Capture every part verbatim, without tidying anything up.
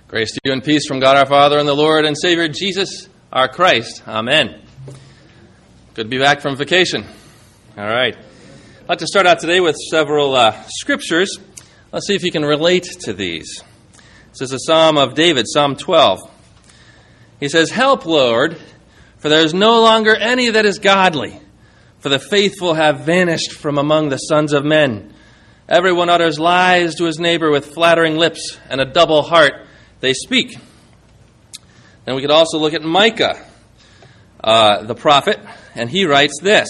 Grace to you and peace from God our Father and the Lord and Savior Jesus our Christ. Amen. Good to be back from vacation. All right. I'd like to start out today with several uh, scriptures. Let's see if you can relate to these. This is a psalm of David, Psalm twelve. He says, "Help, Lord, for there is no longer any that is godly, for the faithful have vanished from among the sons of men. Everyone utters lies to his neighbor with flattering lips, and a double heart they speak." Then we could also look at Micah, uh, the prophet, and he writes this: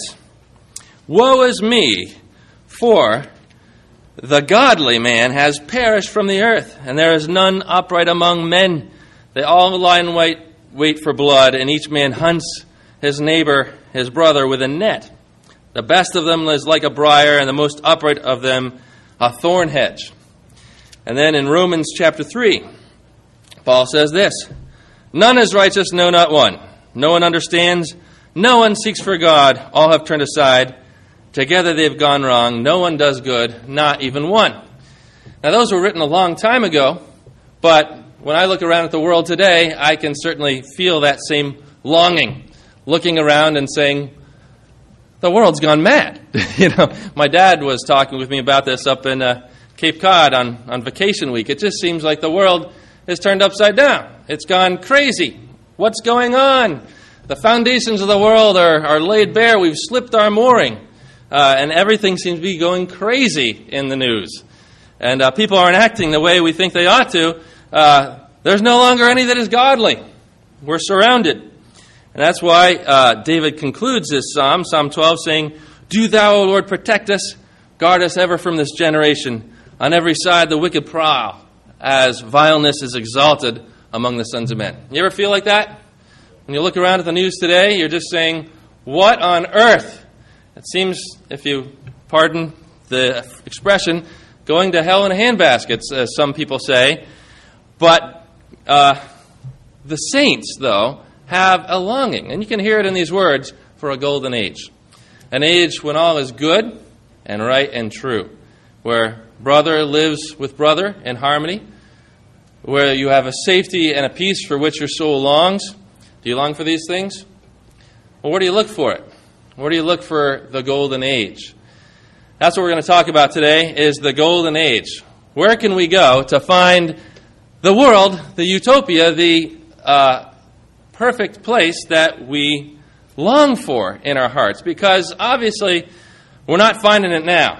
"Woe is me, for the godly man has perished from the earth, and there is none upright among men. They all lie in wait, wait for blood, and each man hunts his neighbor, his brother, with a net. The best of them is like a briar, and the most upright of them a thorn hedge." And then in Romans chapter three, Paul says this: "None is righteous, no, not one. No one understands. No one seeks for God. All have turned aside. Together they have gone wrong. No one does good, not even one." Now those were written a long time ago, but when I look around at the world today, I can certainly feel that same longing, looking around and saying, the world's gone mad. You know, my dad was talking with me about this up in uh, Cape Cod on, on vacation week. It just seems like the world is turned upside down. It's gone crazy. What's going on? The foundations of the world are, are laid bare. We've slipped our mooring. Uh, and everything seems to be going crazy in the news. And uh, people aren't acting the way we think they ought to. Uh, there's no longer any that is godly. We're surrounded. And that's why uh, David concludes this psalm, Psalm twelve, saying, "Do thou, O Lord, protect us, guard us ever from this generation. On every side the wicked prowl, as vileness is exalted among the sons of men." You ever feel like that? When you look around at the news today, you're just saying, what on earth? It seems, if you pardon the expression, going to hell in handbaskets, as some people say. But uh, the saints, though, have a longing, and you can hear it in these words, for a golden age. An age when all is good and right and true, where brother lives with brother in harmony, where you have a safety and a peace for which your soul longs. Do you long for these things? Well, where do you look for it? Where do you look for the golden age? That's what we're going to talk about today, is the golden age. Where can we go to find the world, the utopia, the uh, perfect place that we long for in our hearts? Because obviously we're not finding it now.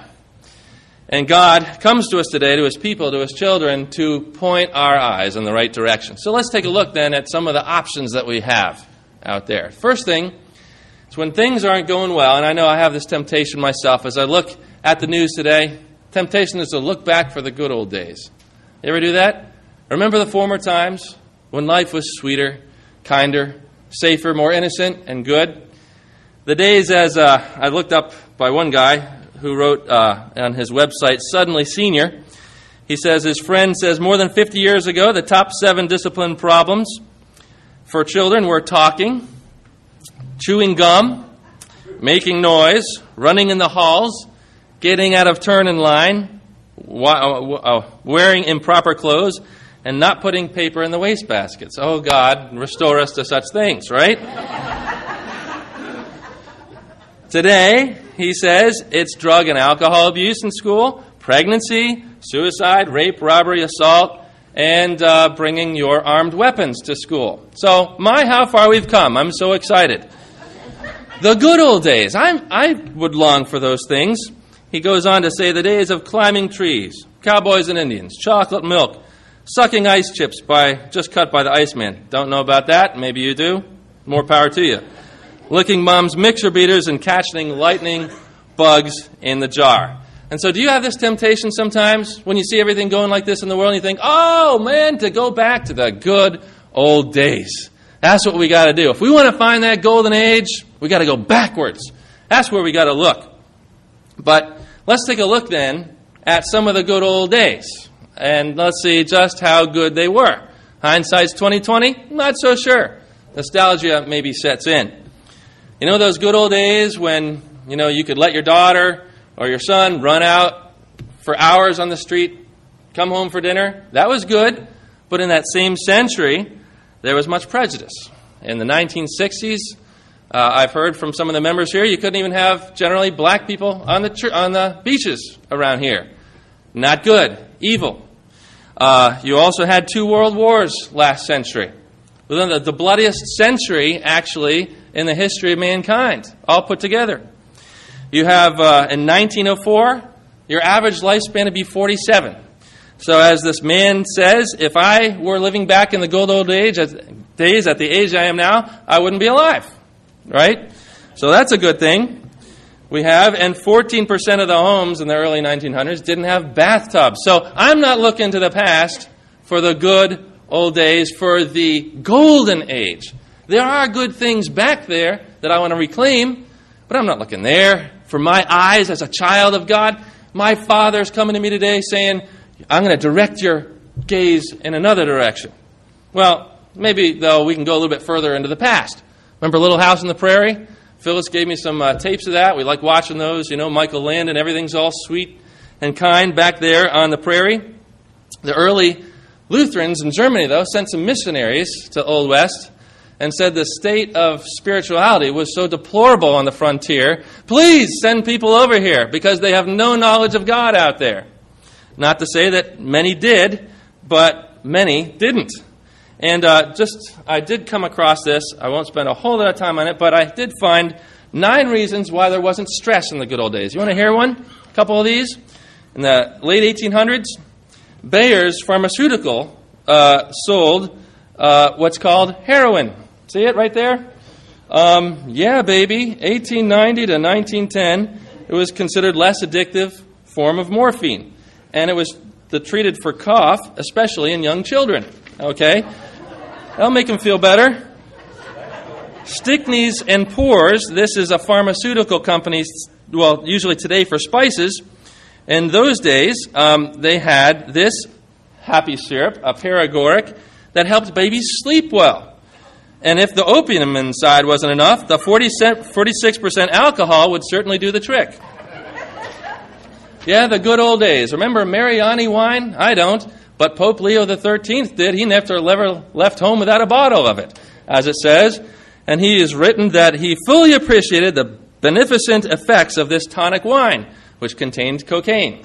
And God comes to us today, to His people, to His children, to point our eyes in the right direction. So let's take a look then at some of the options that we have out there. First thing is when things aren't going well, and I know I have this temptation myself as I look at the news today. Temptation is to look back for the good old days. You ever do that? Remember the former times when life was sweeter, kinder, safer, more innocent, and good? The days, as uh, I looked up by one guy who wrote uh, on his website, Suddenly Senior, he says his friend says more than fifty years ago, the top seven discipline problems for children were talking, chewing gum, making noise, running in the halls, getting out of turn in line, wearing improper clothes, and not putting paper in the wastebaskets. Oh, God, restore us to such things, right? Today, he says, it's drug and alcohol abuse in school, pregnancy, suicide, rape, robbery, assault, and uh, bringing your armed weapons to school. So, my, how far we've come. I'm so excited. The good old days. I'm, I would long for those things. He goes on to say the days of climbing trees, cowboys and Indians, chocolate milk, sucking ice chips by just cut by the Iceman. Don't know about that? Maybe you do. More power to you. Licking mom's mixer beaters and catching lightning bugs in the jar. And so do you have this temptation sometimes when you see everything going like this in the world and you think, oh, man, to go back to the good old days. That's what we got to do. If we want to find that golden age, we got to go backwards. That's where we got to look. But let's take a look then at some of the good old days. And let's see just how good they were. Hindsight's twenty twenty? Not so sure. Nostalgia maybe sets in. You know those good old days when, you know, you could let your daughter or your son run out for hours on the street, come home for dinner? That was good. But in that same century, there was much prejudice. In the nineteen sixties, uh, I've heard from some of the members here, you couldn't even have generally black people on the tr- on the beaches around here. Not good. Evil. Uh, you also had two world wars last century. Within the, the bloodiest century, actually, in the history of mankind, all put together. You have, uh, in nineteen oh four, your average lifespan would be forty-seven. So as this man says, if I were living back in the good old age, at, days at the age I am now, I wouldn't be alive. Right? So that's a good thing. We have, and fourteen percent of the homes in the early nineteen hundreds didn't have bathtubs. So I'm not looking to the past for the good old days, for the golden age. There are good things back there that I want to reclaim, but I'm not looking there. For my eyes as a child of God, my Father's coming to me today saying, I'm going to direct your gaze in another direction. Well, maybe, though, we can go a little bit further into the past. Remember Little House on the Prairie? Phyllis gave me some uh, tapes of that. We like watching those. You know, Michael Landon, everything's all sweet and kind back there on the prairie. The early Lutherans in Germany, though, sent some missionaries to Old West and said the state of spirituality was so deplorable on the frontier, please send people over here because they have no knowledge of God out there. Not to say that many did, but many didn't. And uh, just, I did come across this. I won't spend a whole lot of time on it, but I did find nine reasons why there wasn't stress in the good old days. You want to hear one? A couple of these? In the late eighteen hundreds, Bayer's Pharmaceutical uh, sold uh, what's called heroin. See it right there? Um, yeah, baby. eighteen ninety to nineteen ten, it was considered less addictive form of morphine. And it was the treated for cough, especially in young children. Okay? That'll make them feel better. Stickney's and Poor's, this is a pharmaceutical company, well, usually today for spices. In those days, um, they had this happy syrup, a paregoric, that helped babies sleep well. And if the opium inside wasn't enough, the forty-six percent alcohol would certainly do the trick. Yeah, the good old days. Remember Mariani wine? I don't. But Pope Leo the thirteenth did. He never left home without a bottle of it, as it says. And he has written that he fully appreciated the beneficent effects of this tonic wine, which contained cocaine.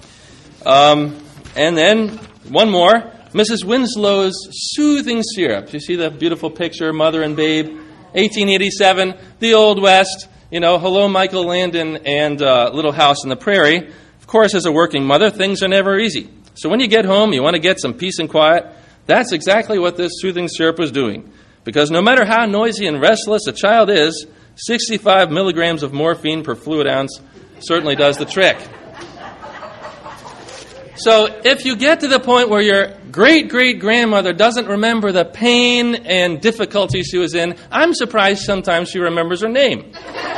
Um, and then, one more, Missus Winslow's soothing syrup. You see the beautiful picture, mother and babe, eighteen eighty-seven, the Old West, you know, hello Michael Landon and uh, Little House on the Prairie. Of course, as a working mother, things are never easy. So when you get home, you want to get some peace and quiet. That's exactly what this soothing syrup was doing. Because no matter how noisy and restless a child is, sixty-five milligrams of morphine per fluid ounce certainly does the trick. So if you get to the point where your great-great-grandmother doesn't remember the pain and difficulty she was in, I'm surprised sometimes she remembers her name.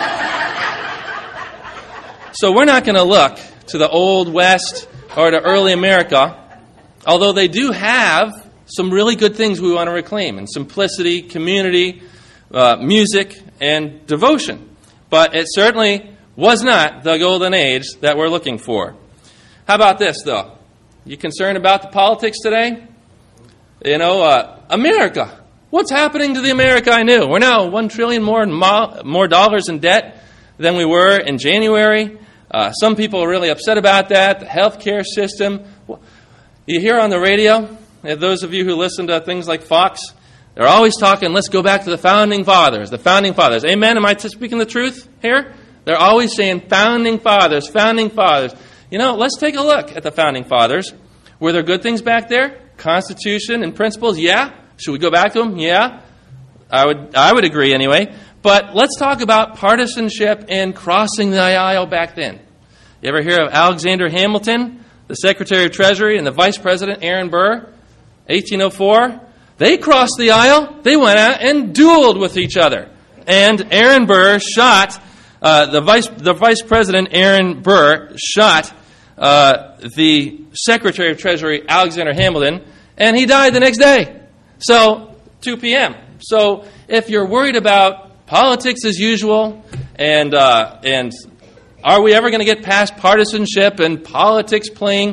So we're not going to look to the Old West or to early America, although they do have some really good things we want to reclaim, and simplicity, community, uh, music, and devotion. But it certainly was not the golden age that we're looking for. How about this, though? You concerned about the politics today? You know, uh, America. What's happening to the America I knew? We're now one trillion more mo- more dollars in debt than we were in January. Uh, some people are really upset about that. The healthcare system. You hear on the radio, those of you who listen to things like Fox, they're always talking, let's go back to the Founding Fathers, the Founding Fathers. Amen? Am I speaking the truth here? They're always saying Founding Fathers, Founding Fathers. You know, let's take a look at the Founding Fathers. Were there good things back there? Constitution and principles? Yeah. Should we go back to them? Yeah. I would, I would agree anyway. But let's talk about partisanship and crossing the aisle back then. You ever hear of Alexander Hamilton, the Secretary of Treasury, and the Vice President Aaron Burr? eighteen oh four. They crossed the aisle. They went out and dueled with each other. And Aaron Burr shot, uh, the Vice the Vice President Aaron Burr shot uh, the Secretary of Treasury Alexander Hamilton, and he died the next day. So, two p.m. So, if you're worried about politics as usual, and uh, and are we ever going to get past partisanship and politics playing?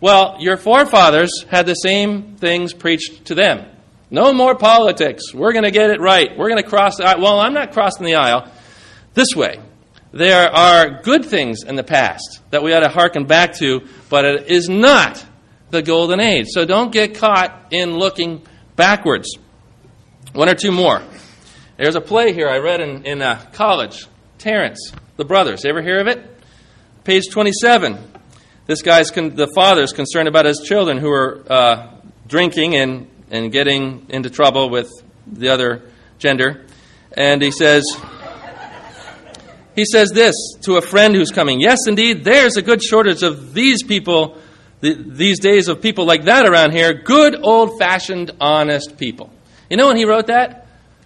Well, your forefathers had the same things preached to them. No more politics. We're going to get it right. We're going to cross the aisle. Well, I'm not crossing the aisle this way. There are good things in the past that we ought to hearken back to, but it is not the golden age. So don't get caught in looking backwards. One or two more. There's a play here I read in, in uh, college. Terrence, the Brothers. Ever hear of it? Page twenty-seven. This guy's, con- the father's concerned about his children who are uh, drinking and, and getting into trouble with the other gender. And he says, he says this to a friend who's coming. Yes, indeed, there's a good shortage of these people, th- these days of people like that around here. Good, old-fashioned, honest people. You know when he wrote that?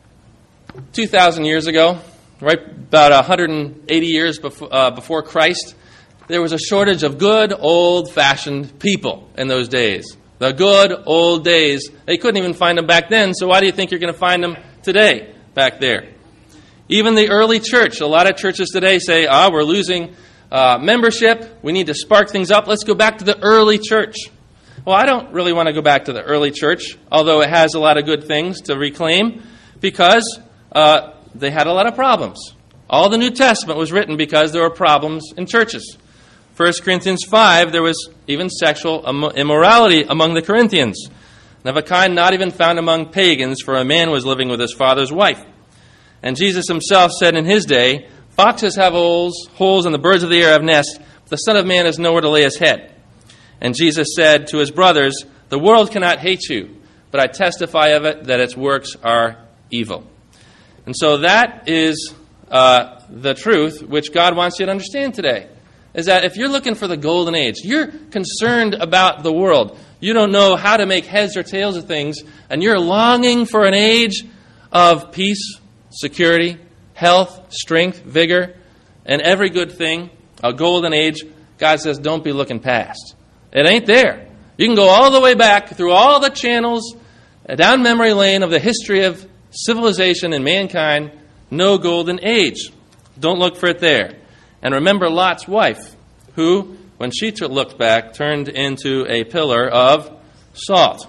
two thousand years ago, right about one hundred eighty years before, uh, before Christ. There was a shortage of good, old-fashioned people in those days. The good old days. They couldn't even find them back then, so why do you think you're going to find them today back there? Even the early church. A lot of churches today say, ah, we're losing uh, membership. We need to spark things up. Let's go back to the early church. Well, I don't really want to go back to the early church, although it has a lot of good things to reclaim, because uh, they had a lot of problems. All the New Testament was written because there were problems in churches. First Corinthians five, there was even sexual immorality among the Corinthians, and of a kind not even found among pagans, for a man was living with his father's wife. And Jesus himself said in his day, foxes have holes, holes, and the birds of the air have nests, but the Son of Man has nowhere to lay his head. And Jesus said to his brothers, the world cannot hate you, but I testify of it that its works are evil. And so that is uh, the truth which God wants you to understand today. Is that if you're looking for the golden age, you're concerned about the world, you don't know how to make heads or tails of things, and you're longing for an age of peace, security, health, strength, vigor, and every good thing, a golden age, God says don't be looking past. It ain't there. You can go all the way back through all the channels, down memory lane of the history of civilization and mankind, no golden age. Don't look for it there. And remember Lot's wife, who, when she t- looked back, turned into a pillar of salt.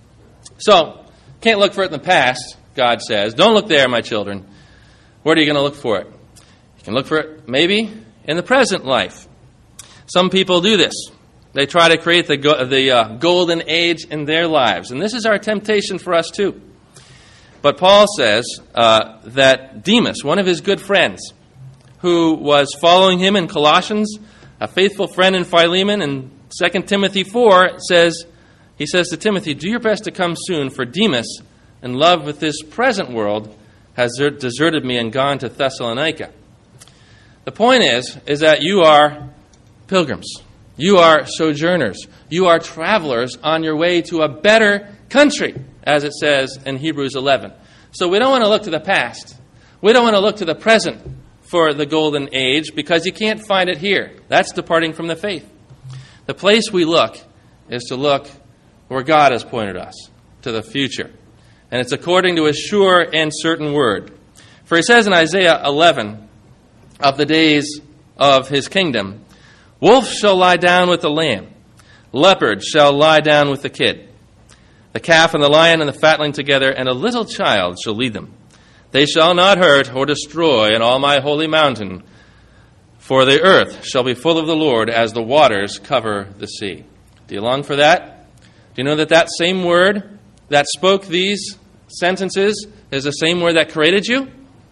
So, can't look for it in the past, God says. Don't look there, my children. Where are you going to look for it? You can look for it, maybe, in the present life. Some people do this. They try to create the, go- the uh, golden age in their lives. And this is our temptation for us, too. But Paul says uh, that Demas, one of his good friends, who was following him in Colossians, a faithful friend in Philemon, and Second Timothy four says, he says to Timothy, do your best to come soon, for Demas, in love with this present world, has deserted me and gone to Thessalonica. The point is, is that you are pilgrims. You are sojourners. You are travelers on your way to a better country, as it says in Hebrews eleven. So we don't want to look to the past. We don't want to look to the present for the golden age, because you can't find it here. That's departing from the faith. The place we look is to look where God has pointed us, to the future. And it's according to his sure and certain word. For he says in Isaiah eleven, of the days of his kingdom, wolf shall lie down with the lamb, leopard shall lie down with the kid, the calf and the lion and the fatling together, and a little child shall lead them. They shall not hurt or destroy in all my holy mountain, for the earth shall be full of the Lord as the waters cover the sea. Do you long for that? Do you know that that same word that spoke these sentences is the same word that created you?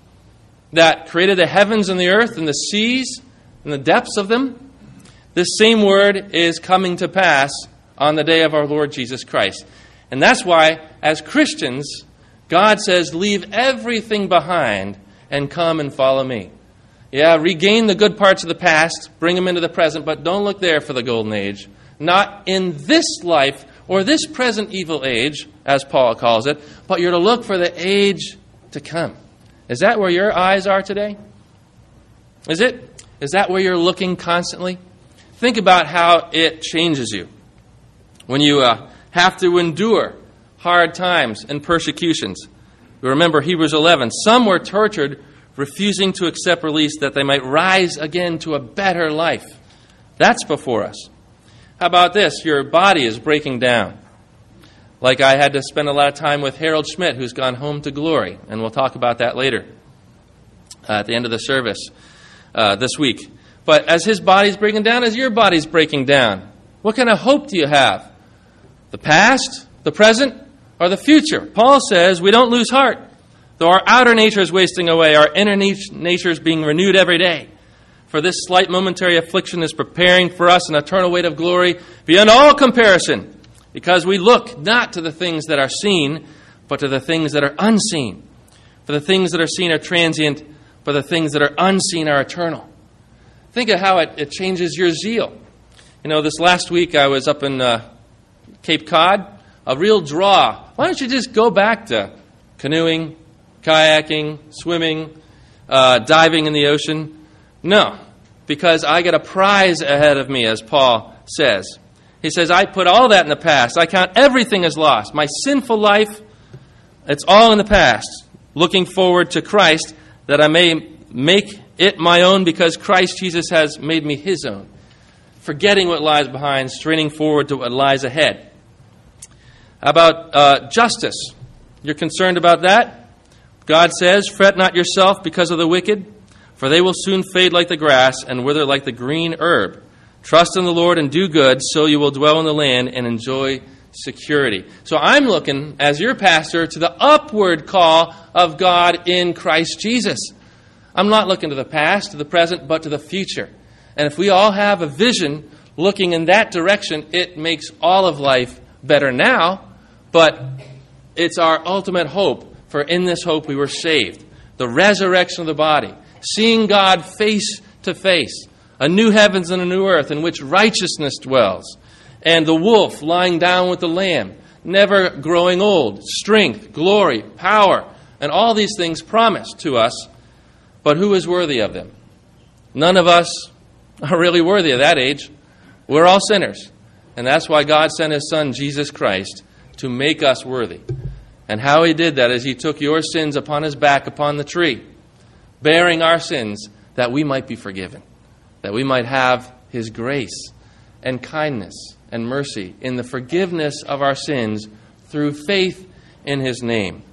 That created the heavens and the earth and the seas and the depths of them? This same word is coming to pass on the day of our Lord Jesus Christ. And that's why, as Christians, God says, leave everything behind and come and follow me. Yeah, regain the good parts of the past, bring them into the present, but don't look there for the golden age. Not in this life or this present evil age, as Paul calls it, but you're to look for the age to come. Is that where your eyes are today? Is it? Is that where you're looking constantly? Think about how it changes you. When you uh, have to endure hard times and persecutions. Remember Hebrews eleven. Some were tortured, refusing to accept release that they might rise again to a better life. That's before us. How about this? Your body is breaking down. Like I had to spend a lot of time with Harold Schmidt, who's gone home to glory, and we'll talk about that later uh, at the end of the service uh, this week. But as his body's breaking down, as your body's breaking down, what kind of hope do you have? The past, the present, or the future? Paul says we don't lose heart. Though our outer nature is wasting away, our inner nature is being renewed every day. For this slight momentary affliction is preparing for us an eternal weight of glory beyond all comparison, because we look not to the things that are seen, but to the things that are unseen. For the things that are seen are transient, but the things that are unseen are eternal. Think of how it, it changes your zeal. You know, this last week I was up in uh, Cape Cod, a real draw. Why don't you just go back to canoeing, kayaking, swimming, uh, diving in the ocean? No, because I got a prize ahead of me, as Paul says. He says, I put all that in the past. I count everything as lost. My sinful life, it's all in the past. Looking forward to Christ, that I may make it my own, because Christ Jesus has made me his own. Forgetting what lies behind, straining forward to what lies ahead. How about uh, justice? You're concerned about that? God says, fret not yourself because of the wicked, for they will soon fade like the grass and wither like the green herb. Trust in the Lord and do good, so you will dwell in the land and enjoy security. So I'm looking, as your pastor, to the upward call of God in Christ Jesus. I'm not looking to the past, to the present, but to the future. And if we all have a vision looking in that direction, it makes all of life better now, but it's our ultimate hope, for in this hope we were saved. The resurrection of the body, seeing God face to face, a new heavens and a new earth in which righteousness dwells, and the wolf lying down with the lamb, never growing old, strength, glory, power, and all these things promised to us. But who is worthy of them? None of us are really worthy of that age. We're all sinners. And that's why God sent his Son, Jesus Christ, to make us worthy. And how he did that is he took your sins upon his back upon the tree, bearing our sins, that we might be forgiven, that we might have his grace and kindness and mercy in the forgiveness of our sins through faith in his name.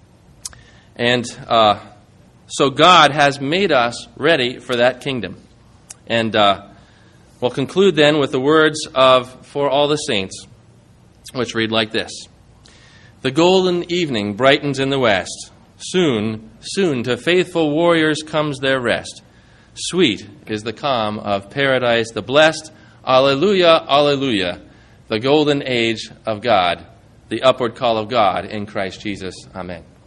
And uh, so God has made us ready for that kingdom. And uh, we'll conclude then with the words of For All the Saints, which read like this. The golden evening brightens in the west. Soon, soon to faithful warriors comes their rest. Sweet is the calm of paradise, the blessed. Alleluia, alleluia. The golden age of God, the upward call of God in Christ Jesus. Amen.